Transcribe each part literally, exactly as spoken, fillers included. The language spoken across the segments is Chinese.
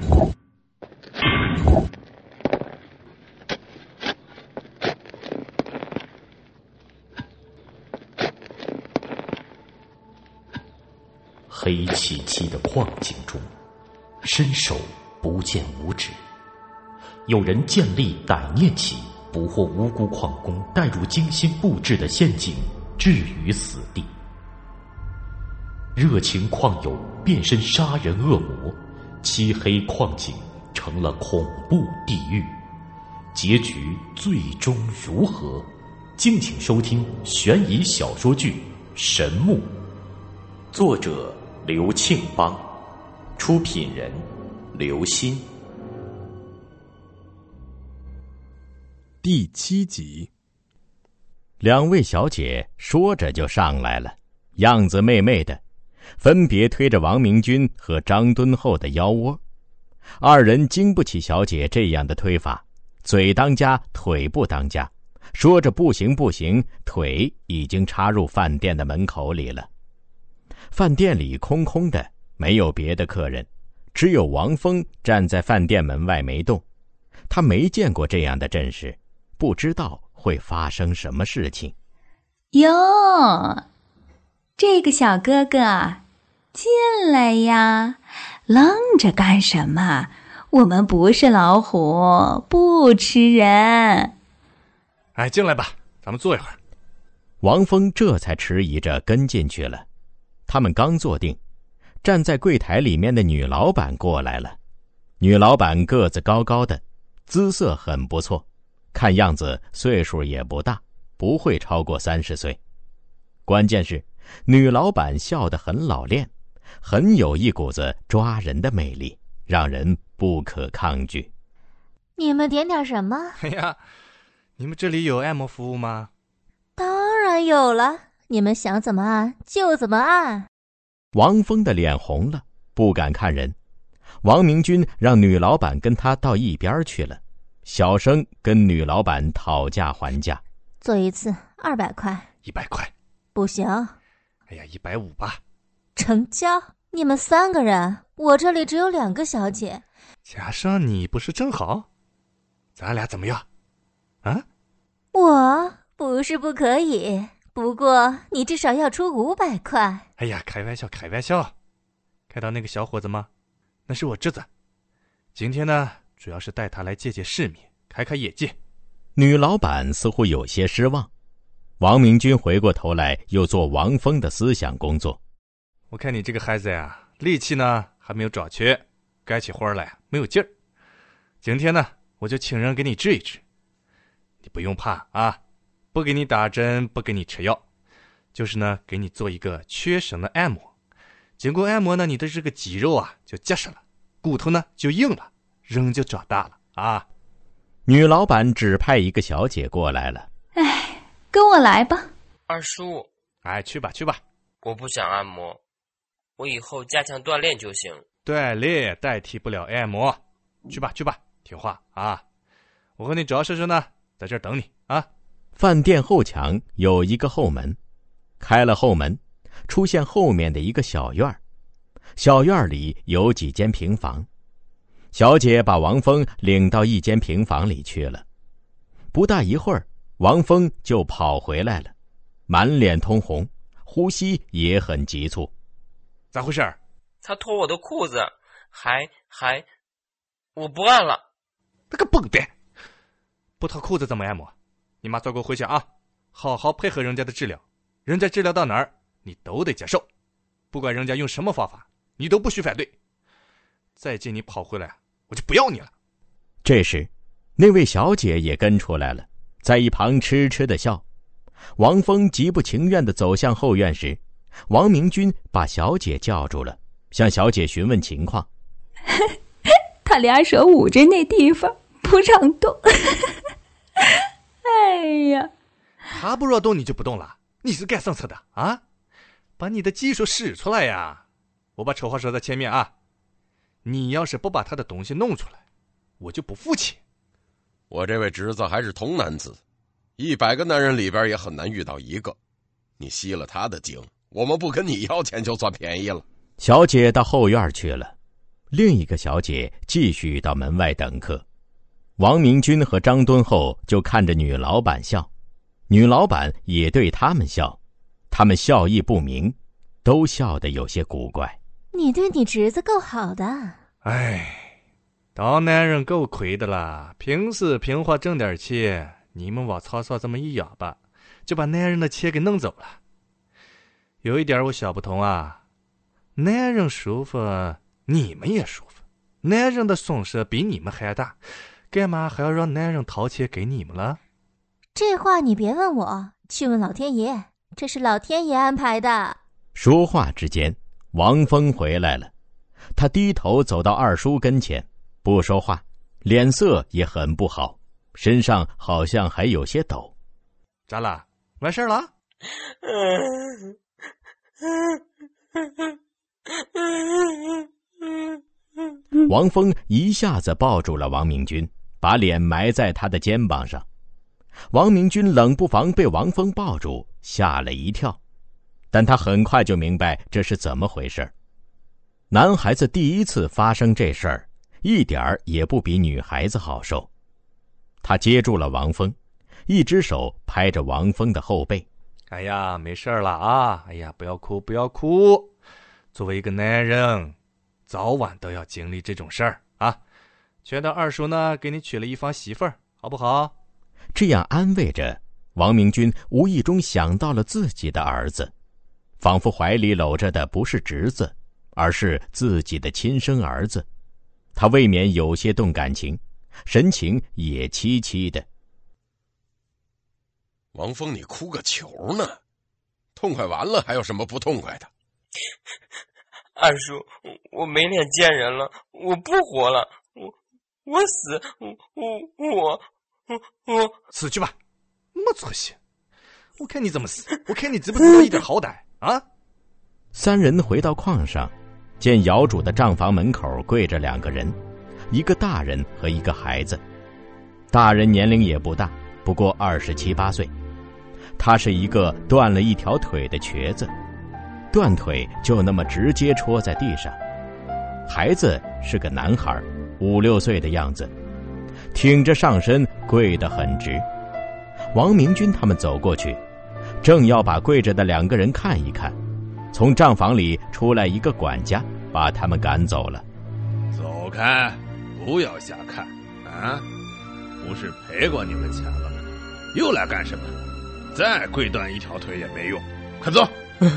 黑漆漆的矿井中，伸手不见五指。有人见利歹念起，捕获无辜矿工，带入精心布置的陷阱，置于死地。热情矿友变身杀人恶魔，漆黑矿井成了恐怖地狱。结局最终如何？敬请收听悬疑小说剧《神木》，作者刘庆邦，出品人刘鑫。 第七集。 两位小姐说着就上来了，样子媚媚的，分别推着王明君和张敦厚的腰窝。二人经不起小姐这样的推法，嘴当家腿不当家，说着不行不行，腿已经插入饭店的门口里了。饭店里空空的，没有别的客人，只有王峰站在饭店门外没动。他没见过这样的阵势，不知道会发生什么事情。 哟，这个小哥哥，进来呀，愣着干什么？我们不是老虎，不吃人。 哎，进来吧，咱们坐一会儿。 王峰这才迟疑着跟进去了。他们刚坐定，站在柜台里面的女老板过来了。女老板个子高高的，姿色很不错，看样子岁数也不大，不会超过三十岁。关键是女老板笑得很老练，很有一股子抓人的魅力，让人不可抗拒。 你们点点什么？ 哎呀，你们这里有按摩服务吗？ 当然有了，你们想怎么按就怎么按。 王峰的脸红了，不敢看人。王明君让女老板跟他到一边去了，小声跟女老板讨价还价。 做一次二百块。 一百块。 不行。 哎呀，一百五吧。 成交。你们三个人，我这里只有两个小姐。 加上你不是正好？咱俩怎么样？啊？ 我不是不可以，不过你至少要出五百块。 哎呀，开玩笑开玩笑。看到那个小伙子吗？那是我侄子。今天呢，主要是带他来见见世面，开开眼界。 女老板似乎有些失望。王明君回过头来又做王峰的思想工作。 我看你这个孩子呀，力气呢还没有长全，干起活来没有劲儿。今天呢，我就请人给你治一治。你不用怕啊，不给你打针，不给你吃药，就是呢给你做一个全身的按摩。经过按摩呢，你的这个肌肉啊就结实了，骨头呢就硬了，人就长大了啊。 女老板指派一个小姐过来了。 哎，跟我来吧。 二叔， 哎，去吧去吧。 我不想按摩，我以后加强锻炼就行。 锻炼代替不了按摩。去吧去吧，听话啊。我和你赵婶婶呢在这儿等你啊。 饭店后墙有一个后门，开了后门，出现后面的一个小院儿。小院里有几间平房，小姐把王峰领到一间平房里去了。不大一会儿，王峰就跑回来了，满脸通红，呼吸也很急促。 咋回事？ 他脱我的裤子，还还我不按了。 那个笨蛋，不脱裤子怎么按摩？你马上给我回去啊，好好配合人家的治疗，人家治疗到哪儿你都得接受，不管人家用什么方法你都不许反对。再见你跑回来我就不要你了。 这时那位小姐也跟出来了，在一旁痴痴地笑。王峰极不情愿地走向后院时，王明君把小姐叫住了，向小姐询问情况。 他俩手捂着那地方不让动。哎呀， 他不让动你就不动了？你是干什么的啊？把你的技术使出来呀！我把丑话说在前面啊，你要是不把他的东西弄出来，我就不服气。 我这位侄子还是童男子，一百个男人里边也很难遇到一个。你吸了他的精，我们不跟你要钱就算便宜了。 小姐到后院去了， 另一个小姐继续到门外等客。王明军和张敦厚就看着女老板笑，女老板也对他们笑，他们笑意不明，都笑得有些古怪。 你对你侄子够好的。 哎，当男人够亏的了，平时平花挣点钱，你们往曹操这么一哑巴，就把男人的钱给弄走了。有一点我想不通啊，男人舒服，你们也舒服，男人的损失比你们还大，干嘛还要让男人掏钱给你们了？ 这话你别问我，去问老天爷，这是老天爷安排的。 说话之间，王峰回来了，他低头走到二叔跟前，不说话，脸色也很不好，身上好像还有些抖。 咋了？完事了？ 王峰一下子抱住了王明军，把脸埋在他的肩膀上。王明军冷不防被王峰抱住，吓了一跳，但他很快就明白这是怎么回事。男孩子第一次发生这事儿，一点儿也不比女孩子好受。他接住了王峰，一只手拍着王峰的后背。 哎呀，没事了啊！哎呀，不要哭，不要哭。作为一个男人，早晚都要经历这种事儿啊。劝导二叔呢，给你娶了一房媳妇儿，好不好？ 这样安慰着，王明军无意中想到了自己的儿子，仿佛怀里搂着的不是侄子，而是自己的亲生儿子。他未免有些动感情，神情也凄凄的。 王峰，你哭个球呢？痛快完了，还有什么不痛快的？ 二叔，我没脸见人了，我不活了，我我死，我我我我死去吧，没出息！我看你怎么死，我看你知不知道一点好歹啊！ 三人回到矿上，见窑主的账房门口跪着两个人，一个大人和一个孩子。大人年龄也不大，不过二十七八岁。他是一个断了一条腿的瘸子，断腿就那么直接戳在地上。孩子是个男孩，五六岁的样子，挺着上身跪得很直。王明军他们走过去，正要把跪着的两个人看一看，从账房里出来一个管家，把他们赶走了。 走开，不要瞎看啊！不是赔过你们钱了吗？又来干什么？再跪断一条腿也没用，快走！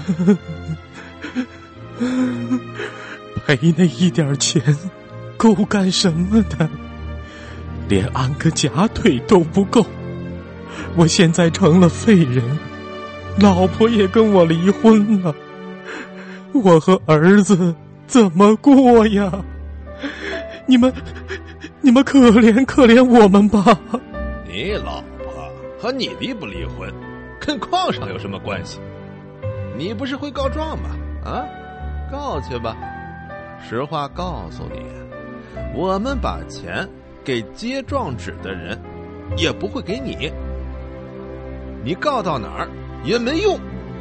赔那一点钱够干什么的？连安个假腿都不够。我现在成了废人，老婆也跟我离婚了，我和儿子怎么过呀？你们你们可怜可怜我们吧。 你老婆和你离不离婚跟矿上有什么关系？你不是会告状吗？啊，告去吧。实话告诉你，我们把钱给接状纸的人也不会给你，你告到哪儿也没用。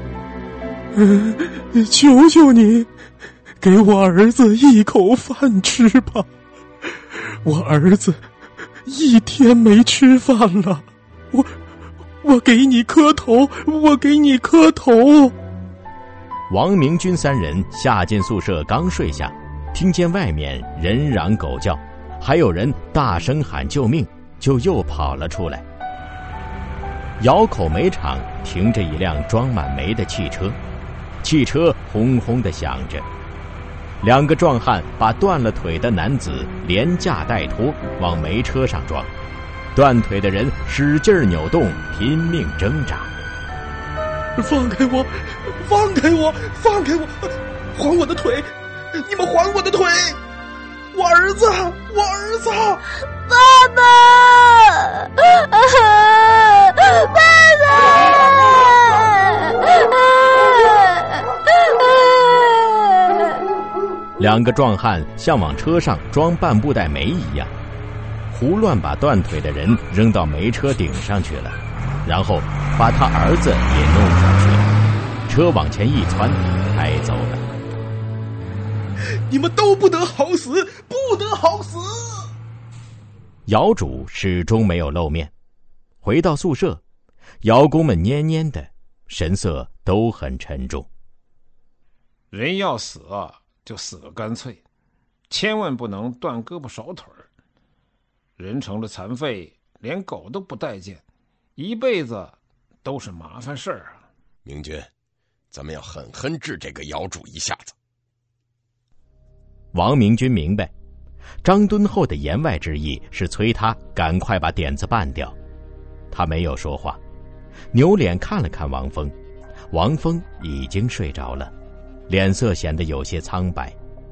求求你给我儿子一口饭吃吧，我儿子一天没吃饭了，我我给你磕头，我给你磕头。 王明军三人下进宿舍刚睡下，听见外面人嚷狗叫，还有人大声喊救命，就又跑了出来。窑口煤厂停着一辆装满煤的汽车，汽车轰轰地响着。两个壮汉把断了腿的男子连架带拖往煤车上装，断腿的人使劲扭动，拼命挣扎。 放开我，放开我，放开我，还我的腿，你们还我的腿，我儿子，我儿子， 爸爸，爸爸。 两个壮汉像往车上装半布袋煤一样，胡乱把断腿的人扔到煤车顶上去了，然后把他儿子也弄上去了。车往前一窜，开走了。 你们都不得好死，不得好死！ 窑主始终没有露面。回到宿舍，窑工们蔫蔫的，神色都很沉重。 人要死啊，就死个干脆，千万不能断胳膊少腿儿。人成了残废，连狗都不待见，一辈子都是麻烦事儿啊！ 明君，咱们要狠狠治这个窑主一下子。 王明君明白，张敦厚的言外之意是催他赶快把点子办掉。他没有说话，扭脸看了看王峰，王峰已经睡着了，脸色显得有些苍白。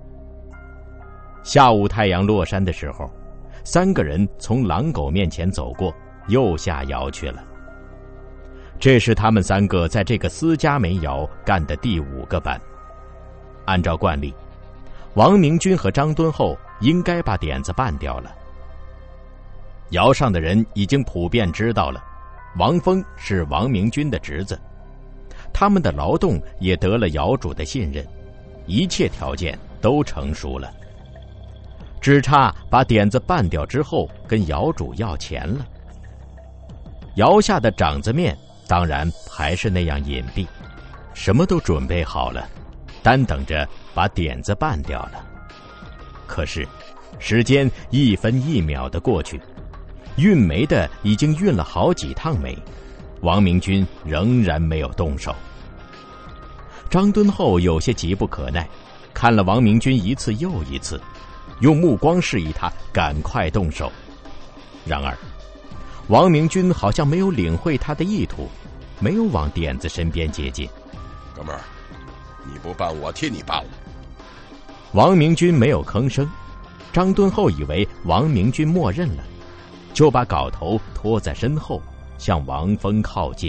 下午太阳落山的时候，三个人从狼狗面前走过，又下窑去了。这是他们三个在这个私家煤窑干的第五个班。按照惯例，王明君和张敦厚应该把点子办掉了。窑上的人已经普遍知道了，王峰是王明君的侄子，他们的劳动也得了窑主的信任，一切条件都成熟了，只差把点子办掉之后跟窑主要钱了。窑下的掌子面当然还是那样隐蔽，什么都准备好了，单等着把点子办掉了。可是时间一分一秒的过去，运煤的已经运了好几趟煤，王明君仍然没有动手。张敦厚有些急不可耐，看了王明君一次又一次，用目光示意他赶快动手。然而王明君好像没有领会他的意图，没有往点子身边接近。 哥们儿，你不办我替你办了。 王明君没有吭声，张敦厚以为王明君默认了，就把镐头拖在身后，向王峰靠近。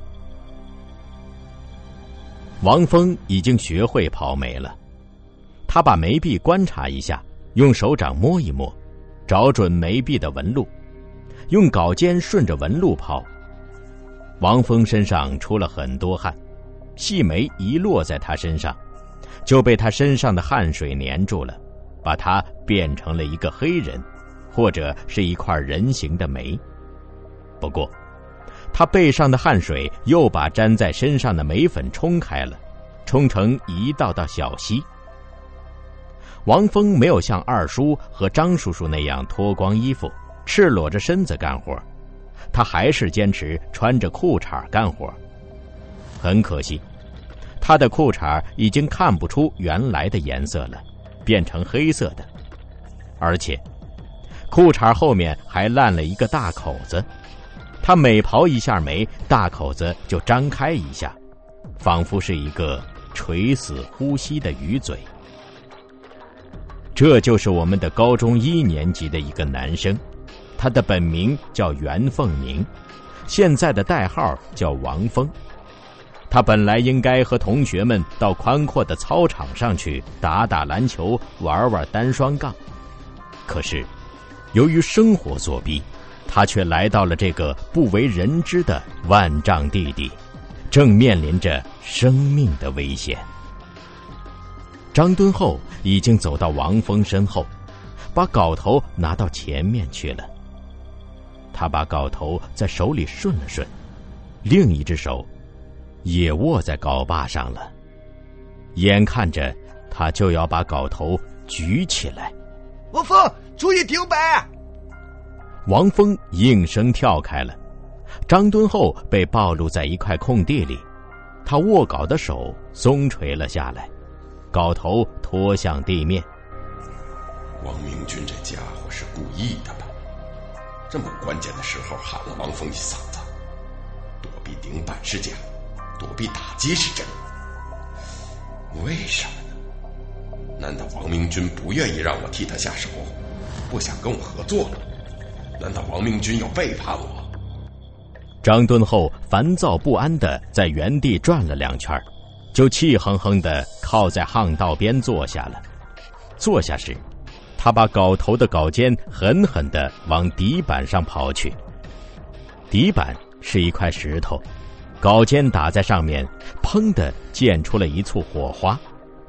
王峰已经学会刨煤了，他把煤壁观察一下，用手掌摸一摸，找准煤壁的纹路，用镐尖顺着纹路刨。王峰身上出了很多汗，细煤一落在他身上，就被他身上的汗水粘住了，把他变成了一个黑人，或者是一块人形的煤。不过他背上的汗水又把粘在身上的煤粉冲开了，冲成一道道小溪。王峰没有像二叔和张叔叔那样脱光衣服，赤裸着身子干活，他还是坚持穿着裤衩干活。很可惜，他的裤衩已经看不出原来的颜色了，变成黑色的，而且裤衩后面还烂了一个大口子。他每刨一下煤，大口子就张开一下，仿佛是一个垂死呼吸的鱼嘴。这就是我们的高中一年级的一个男生，他的本名叫袁凤鸣，现在的代号叫王峰。他本来应该和同学们到宽阔的操场上去打打篮球，玩玩单双杠，可是由于生活所逼，他却来到了这个不为人知的万丈地底，正面临着生命的危险。张敦厚已经走到王峰身后，把镐头拿到前面去了。他把镐头在手里顺了顺，另一只手也握在镐把上了，眼看着他就要把镐头举起来。 王峰，注意顶北！ 王峰应声跳开了，张敦厚被暴露在一块空地里，他握镐的手松垂了下来，镐头拖向地面。 王明君这家伙是故意的吧？这么关键的时候喊了王峰一嗓子，躲避顶板是假，躲避打击是真。为什么呢？难道王明君不愿意让我替他下手，不想跟我合作了？难道王明君要背叛我？ 张敦厚烦躁不安地在原地转了两圈，就气哼哼地靠在巷道边坐下了。坐下时，他把镐头的镐尖狠狠地往底板上刨去。底板是一块石头，镐尖打在上面，砰地溅出了一簇火花。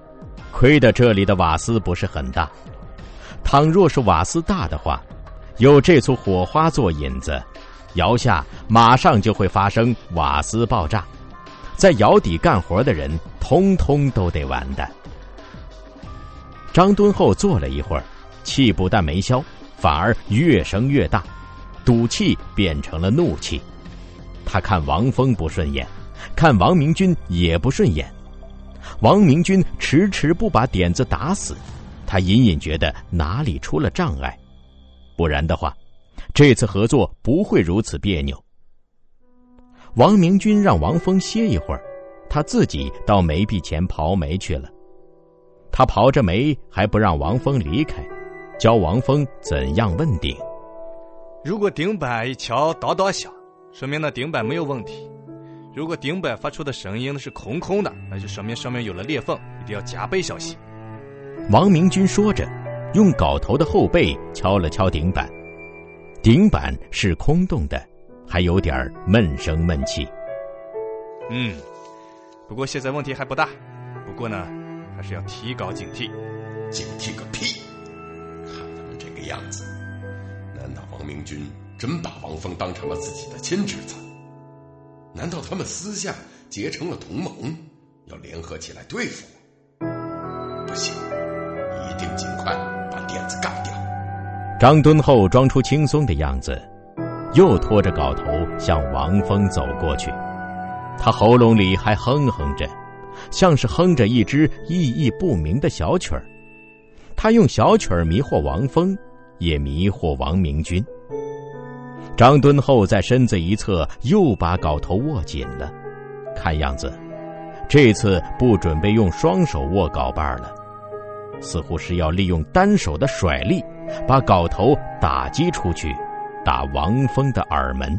亏得这里的瓦斯不是很大，倘若是瓦斯大的话，有这簇火花做引子，窑下马上就会发生瓦斯爆炸，在窑底干活的人通通都得完蛋。张敦厚坐了一会儿，气不但没消，反而越升越大，赌气变成了怒气。他看王峰不顺眼，看王明军也不顺眼。王明军迟迟不把点子打死，他隐隐觉得哪里出了障碍，不然的话，这次合作不会如此别扭。王明军让王峰歇一会儿，他自己到煤壁前刨煤去了。他刨着煤还不让王峰离开，教王峰怎样问鼎。 如果顶板一敲叨叨响，说明那顶板没有问题。如果顶板发出的声音是空空的，那就说明上面有了裂缝，一定要加倍小心。 王明军说着，用镐头的后背敲了敲顶板，顶板是空洞的，还有点闷声闷气。 嗯，不过现在问题还不大，不过呢还是要提高警惕。 警惕个屁！看他们这个样子，难道王明军真把王峰当成了自己的亲侄子？难道他们私下结成了同盟，要联合起来对付我？不行，一定尽快把点子干掉。 张敦厚装出轻松的样子，又拖着镐头向王峰走过去。他喉咙里还哼哼着，像是哼着一支意义不明的小曲儿。他用小曲儿迷惑王峰，也迷惑王明军。张敦厚在身子一侧又把镐头握紧了，看样子这次不准备用双手握镐把了，似乎是要利用单手的甩力把镐头打击出去，打王峰的耳门。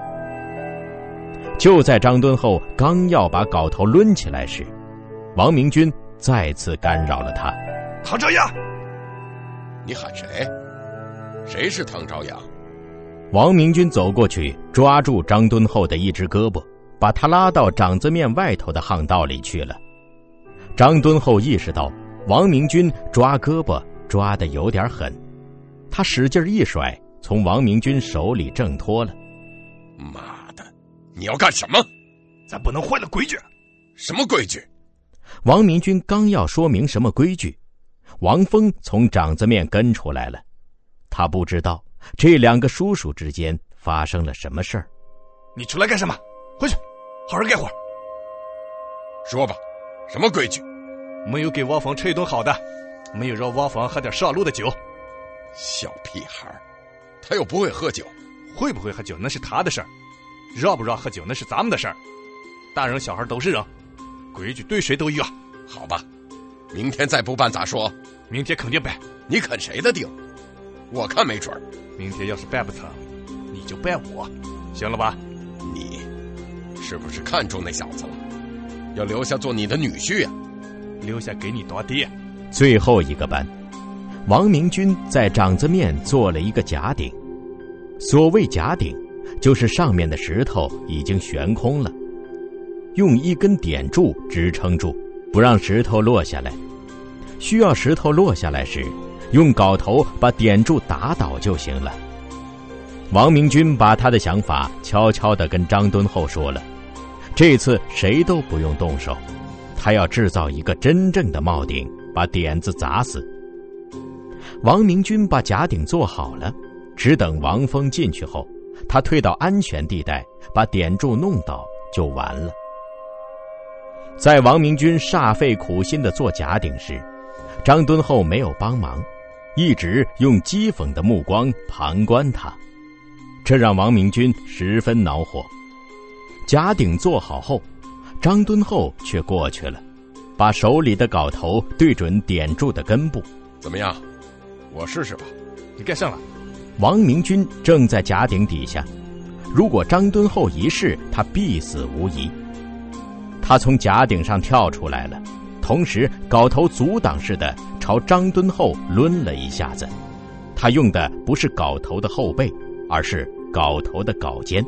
就在张敦厚刚要把镐头抡起来时，王明军再次干扰了他。 唐朝阳，你喊谁？谁是唐朝阳？ 王明军走过去，抓住张敦厚的一只胳膊，把他拉到掌子面外头的巷道里去了。张敦厚意识到王明军抓胳膊抓得有点狠，他使劲一甩，从王明军手里挣脱了。 妈的，你要干什么？ 咱不能坏了规矩。 什么规矩？ 王明军刚要说明什么规矩，王峰从掌子面跟出来了。他不知道这两个叔叔之间发生了什么事儿。 你出来干什么？回去好好干活。 说吧，什么规矩？ 没有给王峰吃一顿好的，没有让王峰喝点上路的酒。 小屁孩，他又不会喝酒。 会不会喝酒那是他的事儿，让不让喝酒那是咱们的事儿。大人小孩都是人，规矩对谁都一样。 好吧，明天再不办咋说？ 明天肯定办。 你肯谁的定？我看没准儿。 明天要是办不成，你就办我，行了吧？ 你是不是看中那小子了？要留下做你的女婿啊？ 留下给你当爹。 最后一个班，王明军在掌子面做了一个假顶。所谓假顶，就是上面的石头已经悬空了，用一根点柱支撑住，不让石头落下来。需要石头落下来时，用镐头把点柱打倒就行了。王明军把他的想法悄悄地跟张敦厚说了，这次谁都不用动手，他要制造一个真正的帽顶，把点子砸死。王明军把假顶做好了，只等王峰进去后，他退到安全地带，把点柱弄倒就完了。在王明军煞费苦心地做假顶时，张敦厚没有帮忙，一直用讥讽的目光旁观他，这让王明军十分恼火。假顶做好后，张敦厚却过去了，把手里的镐头对准点柱的根部。 怎么样？我试试吧。 你干上了。 王明军正在假顶底下，如果张敦厚一试，他必死无疑。他从假顶上跳出来了，同时镐头阻挡似的朝张敦厚抡了一下子。他用的不是镐头的后背，而是镐头的镐尖。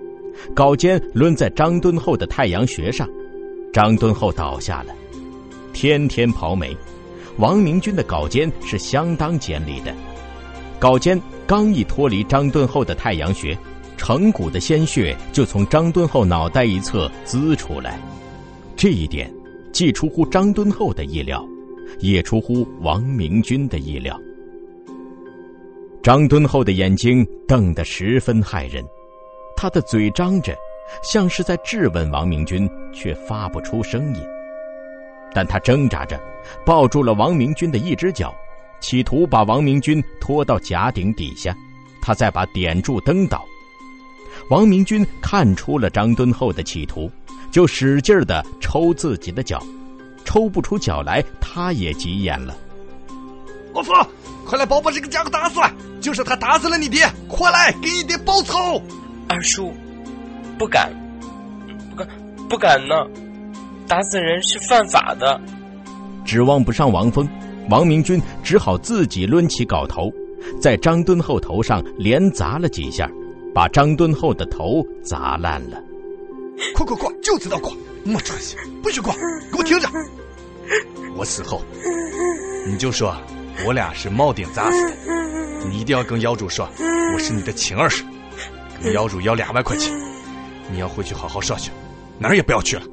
镐尖抡在张敦厚的太阳穴上，张敦厚倒下了。 天天刨煤。王明军的镐尖是相当尖利的，镐尖刚一脱离张敦厚的太阳穴，成股的鲜血就从张敦厚脑袋一侧滋出来。这一点既出乎张敦厚的意料，也出乎王明军的意料。张敦厚的眼睛瞪得十分骇人，他的嘴张着，像是在质问王明军，却发不出声音。但他挣扎着抱住了王明军的一只脚，企图把王明军拖到甲顶底下，他再把点柱蹬倒。王明军看出了张敦厚的企图，就使劲地抽自己的脚，抽不出脚来，他也急眼了。 老夫，快来把我把这个家伙打死了！就是他打死了你爹，快来给你爹报仇！ 二叔，不敢，不敢，不敢呢！打死人是犯法的。 指望不上王峰，王明军只好自己抡起镐头，在张敦厚头上连砸了几下，把张敦厚的头砸烂了。 快快快，就知道挂，没出息，不许挂，给我听着！ 我死后，你就说我俩是铆钉砸死的，你一定要跟窑主说我是你的亲儿媳，跟窑主要两万块钱，你要回去好好说去，哪儿也不要去了。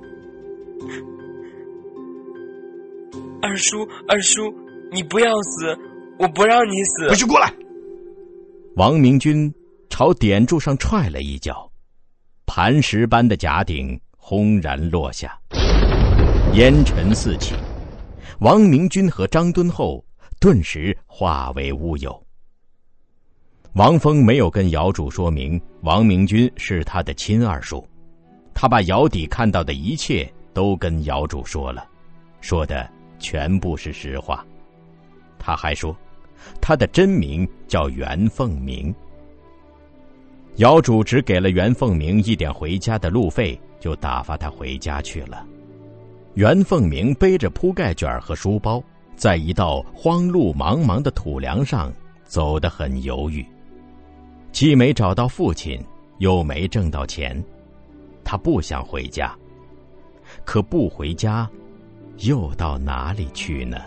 二叔，二叔，你不要死，我不让你死！ 不许过来！ 王明军朝点柱上踹了一脚，磐石般的甲顶轰然落下，烟尘四起。王明军和张敦厚顿时化为乌有。王峰没有跟窑主说明王明军是他的亲二叔，他把窑底看到的一切都跟窑主说了，说的全部是实话。他还说他的真名叫袁凤鸣。窑主只给了袁凤鸣一点回家的路费，就打发他回家去了。袁凤鸣背着铺盖卷和书包，在一道荒路茫茫的土梁上走得很犹豫，既没找到父亲，又没挣到钱，他不想回家，可不回家又到哪里去呢？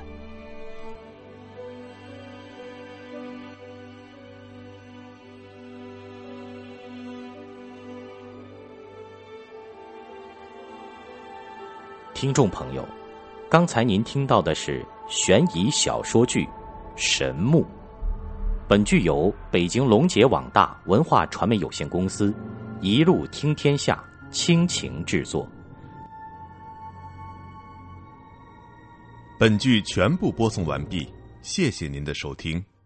听众朋友，刚才您听到的是悬疑小说剧《神木》，本剧由北京龙杰网大文化传媒有限公司一路听天下倾情制作。 本剧全部播送完毕，谢谢您的收听。